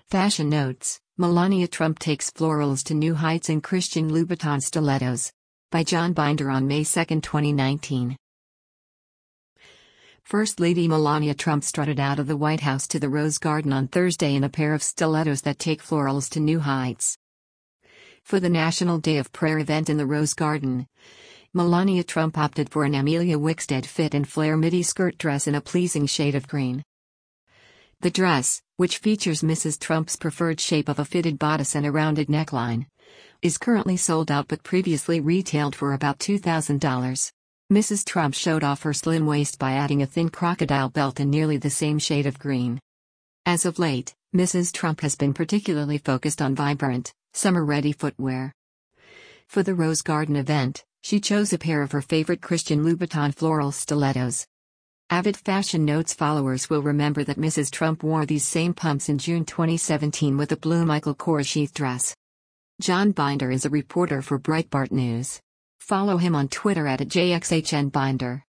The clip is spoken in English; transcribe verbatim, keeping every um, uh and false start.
Fashion notes: Melania Trump takes florals to new heights in Christian Louboutin stilettos. By John Binder on May second, twenty nineteen. First Lady Melania Trump strutted out of the White House to the Rose Garden on Thursday in a pair of stilettos that take florals to new heights. For the National Day of Prayer event in the Rose Garden, Melania Trump opted for an Amelia Wickstead fit and flare midi skirt dress in a pleasing shade of green. The dress, which features Missus Trump's preferred shape of a fitted bodice and a rounded neckline, is currently sold out but previously retailed for about two thousand dollars. Missus Trump showed off her slim waist by adding a thin crocodile belt in nearly the same shade of green. As of late, Missus Trump has been particularly focused on vibrant, summer-ready footwear. For the Rose Garden event, she chose a pair of her favorite Christian Louboutin floral stilettos. Avid Fashion Notes followers will remember that Missus Trump wore these same pumps in June twenty seventeen with a blue Michael Kors sheath dress. John Binder is a reporter for Breitbart News. Follow him on Twitter at J X H N Binder.